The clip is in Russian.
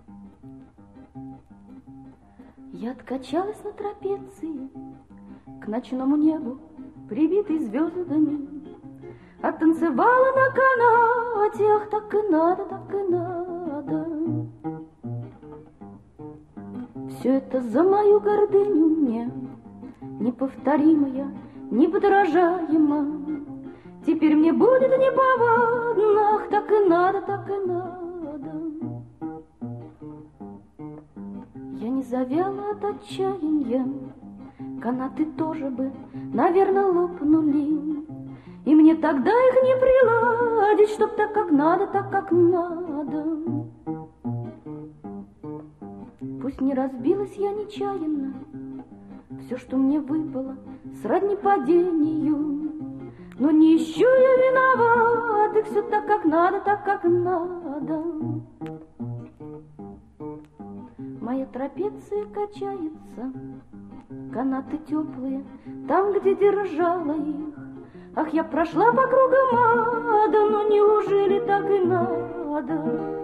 Я откачалась на трапеции к ночному небу, прибитой звездами, оттанцевала на канате, ах, так и надо, так и надо. Все это за мою гордыню мне, неповторимая, неподражаема. Теперь мне будет неповадно, ах, так и надо, так и надо. Я не завяла от отчаяния, канаты тоже бы, наверное, лопнули. И мне тогда их не приладить, чтоб так, как надо, так, как надо. Пусть не разбилась я нечаянно, все, что мне выпало, сродни падению, но не ищу я виноватых, все так, как надо, так, как надо. Моя трапеция качается, канаты теплые, там, где держала их. Ах, я прошла по кругам ада, но неужели так и надо?